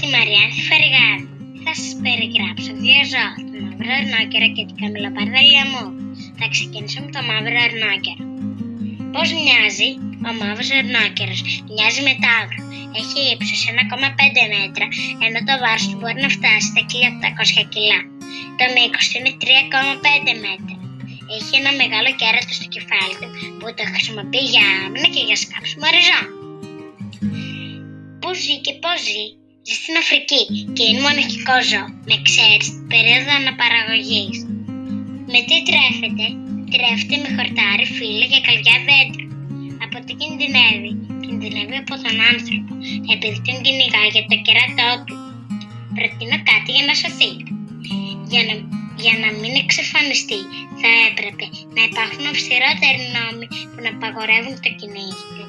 τη Μαριάνθη Φαριγάδη. Θα σας περιγράψω δύο ζώα, το μαύρο αρνόκερο και την καμιλοπαρδαλία μου. Θα ξεκινήσω με το μαύρο αρνόκερο. Πώς μοιάζει ο μαύρος αρνόκερος? Μοιάζει με ταύρο. Έχει ύψος 1,5 μέτρα, ενώ το βάρος του μπορεί να φτάσει στα 1.800 κιλά. Το μήκος του είναι 3,5 μέτρα. Έχει ένα μεγάλο κέρατο στο κεφάλι του που το χρησιμοποιεί για άμυνα και για σκάψιμο ριζών. Πού ζει και πώς ζει? Ζει στην Αφρική και είναι μοναχικό ζώο, με εξαίρεση την περίοδο αναπαραγωγής. Με τι τρέφεται? Τρέφεται με χορτάρι, φύλλα και καλιά δέντρα. Από τι κινδυνεύει? Κινδυνεύει από τον άνθρωπο, επειδή τον κυνηγάει για το κέρατό του. Προτείνω κάτι για να σωθεί. Για να μην εξαφανιστεί, θα έπρεπε να υπάρχουν αυστηρότεροι νόμοι που να απαγορεύουν το κυνήγι του.